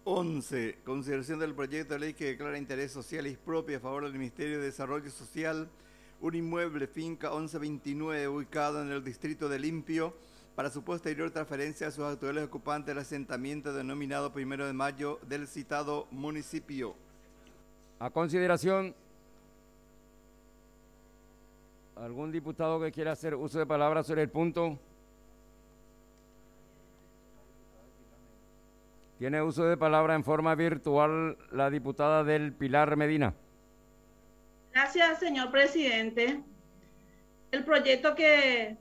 11. Consideración del proyecto de ley que declara interés social y propio a favor del Ministerio de Desarrollo Social un inmueble finca 1129 ubicado en el distrito de Limpio para su posterior transferencia a sus actuales ocupantes del asentamiento denominado 1 de Mayo del citado municipio. A consideración, ¿algún diputado que quiera hacer uso de palabra sobre el punto? Tiene uso de palabra en forma virtual la diputada del Pilar Medina. Gracias, señor presidente. El proyecto que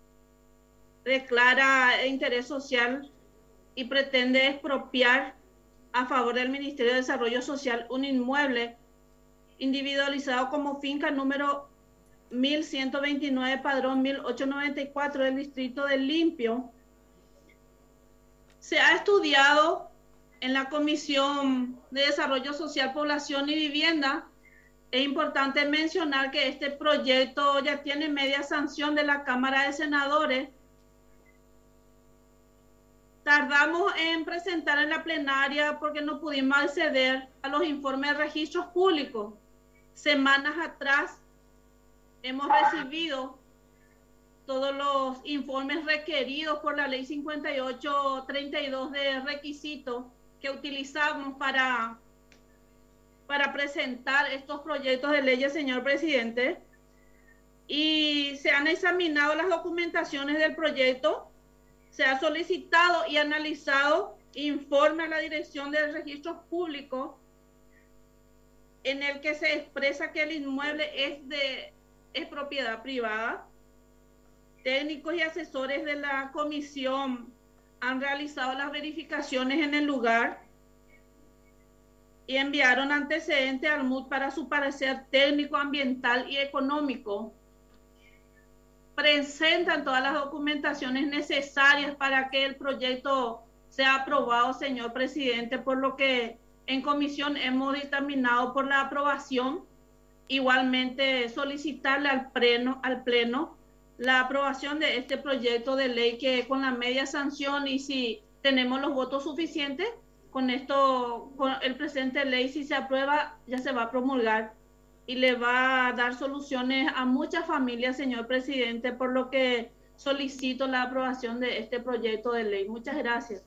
declara interés social y pretende expropiar a favor del Ministerio de Desarrollo Social un inmueble individualizado como finca número 1129, padrón 1894 del distrito de Limpio. Se ha estudiado en la Comisión de Desarrollo Social, Población y Vivienda. Es importante mencionar que este proyecto ya tiene media sanción de la Cámara de Senadores. Tardamos en presentar en la plenaria porque no pudimos acceder a los informes de registros públicos. Semanas atrás hemos recibido todos los informes requeridos por la ley 5832 de requisitos que utilizamos para presentar estos proyectos de leyes, señor presidente. Y se han examinado las documentaciones del proyecto, se ha solicitado y analizado informe a la Dirección de Registros Públicos en el que se expresa que el inmueble es propiedad privada. Técnicos y asesores de la comisión han realizado las verificaciones en el lugar y enviaron antecedentes al MUD para su parecer técnico, ambiental y económico. Presentan todas las documentaciones necesarias para que el proyecto sea aprobado, señor presidente, por lo que en comisión hemos dictaminado por la aprobación. Igualmente solicitarle al pleno la aprobación de este proyecto de ley que con la media sanción y si tenemos los votos suficientes, con esto, con el presente ley, si se aprueba, ya se va a promulgar y le va a dar soluciones a muchas familias, señor presidente, por lo que solicito la aprobación de este proyecto de ley. Muchas gracias.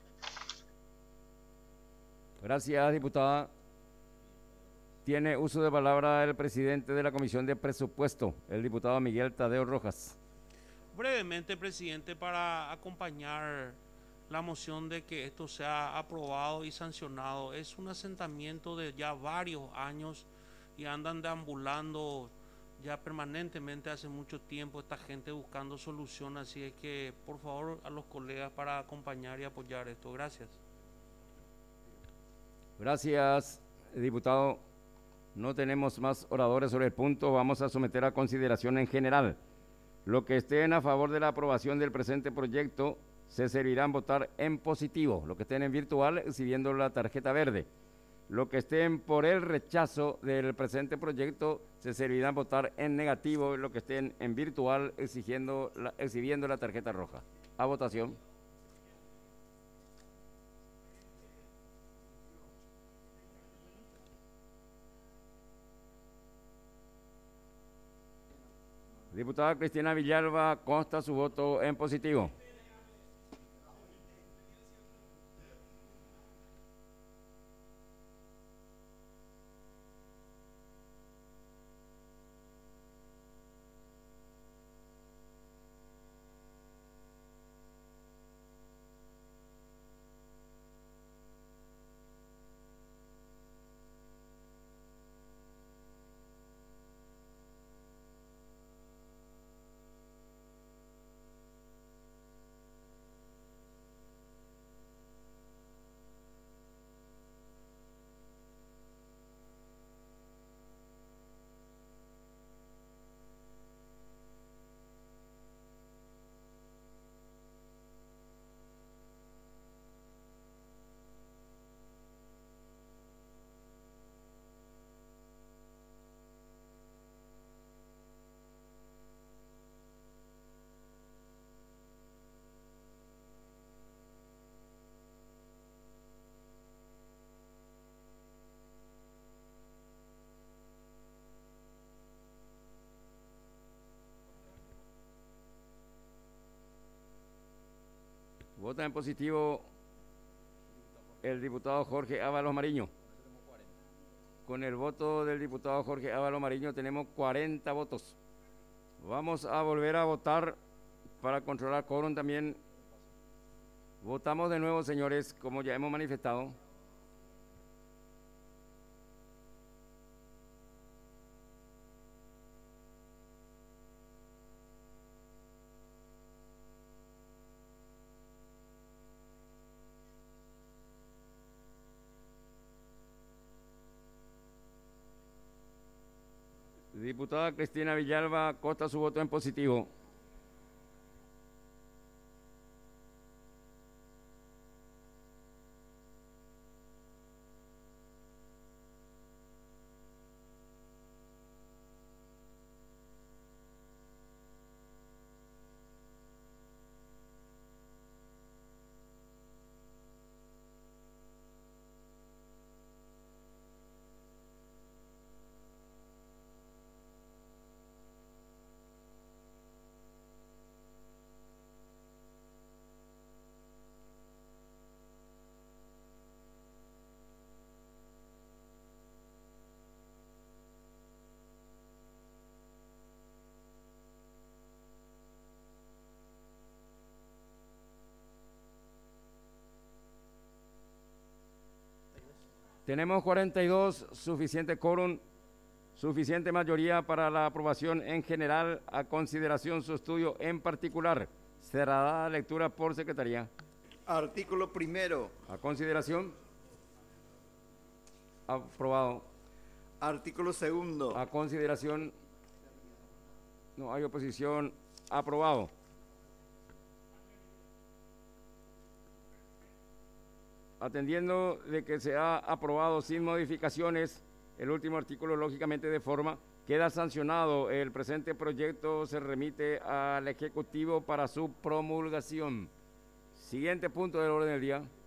Gracias, diputada. Tiene uso de palabra el presidente de la Comisión de Presupuesto, el diputado Miguel Tadeo Rojas. Brevemente, presidente, para acompañar la moción de que esto sea aprobado y sancionado. Es un asentamiento de ya varios años y andan deambulando ya permanentemente hace mucho tiempo esta gente buscando solución, así es que por favor a los colegas para acompañar y apoyar esto. Gracias. Gracias, diputado. No tenemos más oradores sobre el punto. Vamos a someter a consideración en general. Los que estén a favor de la aprobación del presente proyecto se servirán votar en positivo. Los que estén en virtual, exhibiendo la tarjeta verde. Los que estén por el rechazo del presente proyecto se servirán votar en negativo. Los que estén en virtual, exhibiendo la tarjeta roja. A votación. Diputada Cristina Villalba, consta su voto en positivo. Vota en positivo el diputado Jorge Ábalos Mariño. Con el voto del diputado Jorge Ábalos Mariño tenemos 40 votos. Vamos a volver a votar para controlar quórum también. Votamos de nuevo, señores, como ya hemos manifestado. Diputada Cristina Villalba Costa su voto en positivo. Tenemos 42, suficiente quórum, suficiente mayoría para la aprobación en general, a consideración su estudio en particular. Será dada lectura por secretaría. Artículo primero. A consideración. Aprobado. Artículo segundo. A consideración. No hay oposición. Aprobado. Atendiendo de que se ha aprobado sin modificaciones el último artículo, lógicamente de forma, queda sancionado. El presente proyecto se remite al Ejecutivo para su promulgación. Siguiente punto del orden del día.